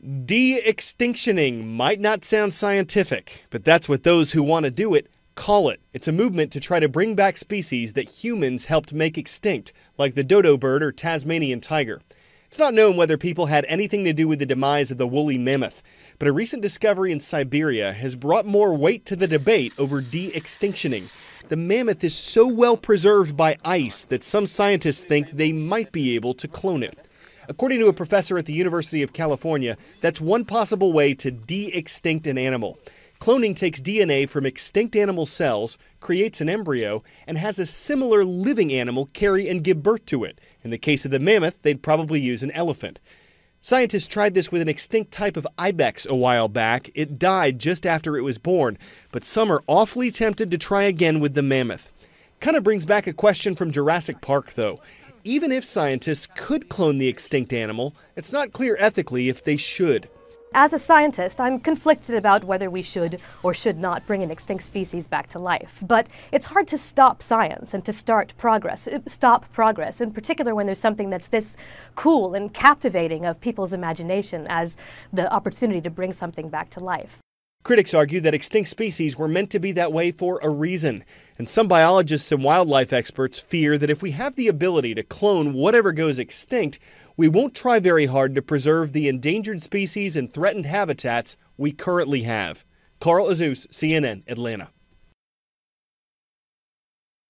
De-extinctioning might not sound scientific, but that's what those who want to do it call it. It's a movement to try to bring back species that humans helped make extinct, like the dodo bird or Tasmanian tiger. It's not known whether people had anything to do with the demise of the woolly mammoth, but a recent discovery in Siberia has brought more weight to the debate over de-extinctioning. The mammoth is so well preserved by ice that some scientists think they might be able to clone it. According to a professor at the University of California, that's one possible way to de-extinct an animal. Cloning takes DNA from extinct animal cells, creates an embryo, and has a similar living animal carry and give birth to it. In the case of the mammoth, they'd probably use an elephant. Scientists tried this with an extinct type of ibex a while back. It died just after it was born, but some are awfully tempted to try again with the mammoth. Kind of brings back a question from Jurassic Park, though. Even if scientists could clone the extinct animal, it's not clear ethically if they should. As a scientist, I'm conflicted about whether we should or should not bring an extinct species back to life. But it's hard to stop science and to stop progress, in particular when there's something that's this cool and captivating of people's imagination as the opportunity to bring something back to life. Critics argue that extinct species were meant to be that way for a reason. And some biologists and wildlife experts fear that if we have the ability to clone whatever goes extinct, we won't try very hard to preserve the endangered species and threatened habitats we currently have. Carl Azuz, CNN, Atlanta.